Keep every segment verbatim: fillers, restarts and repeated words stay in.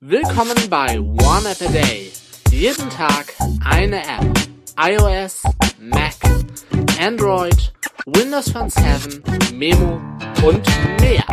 Willkommen bei One App a Day. Jeden Tag eine App. iOS, Mac, Android, Windows Phone sieben, Memo und mehr.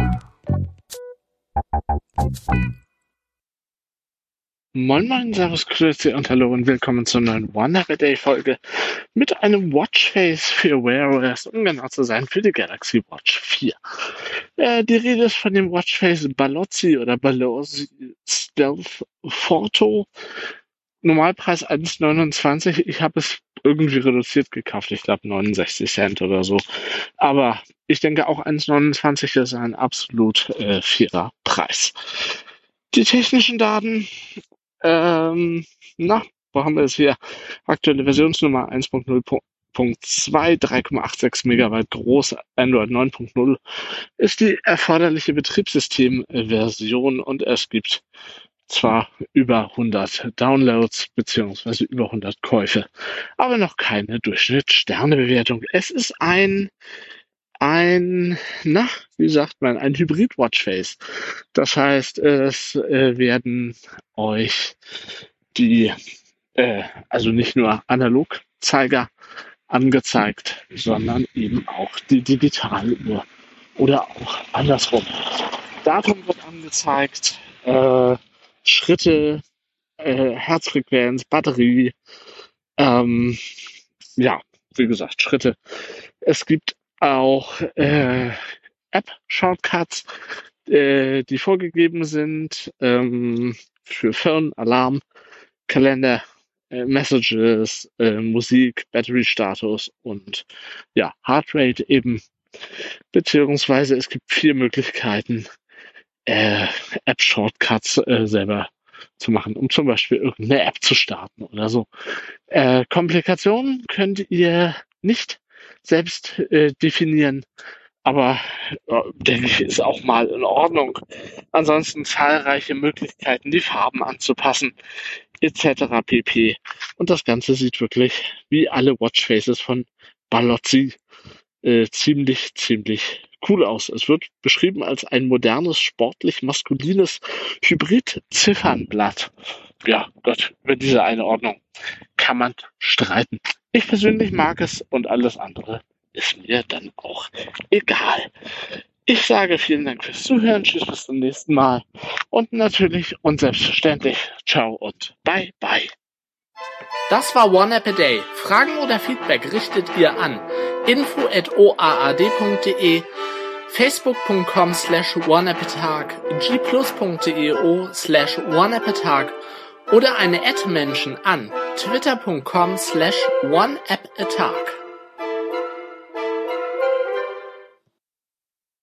Moin moin, servus, grüezi und hallo und willkommen zur neuen One App a Day Folge mit einem Watchface für Wear O S, um genau zu sein, für die Galaxy Watch vier. Äh, die Rede ist von dem Watchface Balozi oder Balozi Stealth Photo. Normalpreis eins neunundzwanzig. Ich habe es irgendwie reduziert gekauft. Ich glaube neunundsechzig Cent oder so. Aber ich denke auch eins neunundzwanzig ist ein absolut äh, fairer Preis. Die technischen Daten, ähm, na, wo haben wir es hier? Aktuelle Versionsnummer eins Punkt null Punkt zwei, drei Komma sechsundachtzig Megabyte groß, Android neun Punkt null ist die erforderliche Betriebssystemversion und es gibt zwar über hundert Downloads beziehungsweise über hundert Käufe, aber noch keine Durchschnittssternebewertung. Es ist ein, ein, na, wie sagt man, ein Hybrid-Watchface. Das heißt, es äh, werden euch die, äh, also nicht nur Analogzeiger angezeigt, sondern eben auch die Digitaluhr oder auch andersrum. Datum wird angezeigt, äh, Schritte, äh, Herzfrequenz, Batterie, ähm, ja, wie gesagt, Schritte. Es gibt auch äh, App-Shortcuts, äh, die vorgegeben sind ähm, für Phone, Alarm, Kalender, äh, Messages, äh, Musik, Battery-Status und ja, Heartrate eben. Beziehungsweise es gibt vier Möglichkeiten, äh, App-Shortcuts äh, selber zu machen, um zum Beispiel irgendeine App zu starten oder so. Äh, Komplikationen könnt ihr nicht selbst äh, definieren, aber äh, denke ich, ist auch mal in Ordnung. Ansonsten zahlreiche Möglichkeiten, die Farben anzupassen, et cetera pp. Und das Ganze sieht wirklich wie alle Watchfaces von Balozi äh, ziemlich, ziemlich cool aus. Es wird beschrieben als ein modernes, sportlich maskulines Hybrid-Ziffernblatt. Ja, Gott, über diese Einordnung kann man streiten. Ich persönlich mag es und alles andere ist mir dann auch egal. Ich sage vielen Dank fürs Zuhören, tschüss, bis zum nächsten Mal und natürlich und selbstverständlich ciao und bye bye. Das war One App a Day. Fragen oder Feedback richtet ihr an info at o a a d punkt d e, facebook punkt com slash oneappatag, g plus punkt d e o slash oneappatag oder eine Ad-Menschen an twitter punkt com slash oneappatag.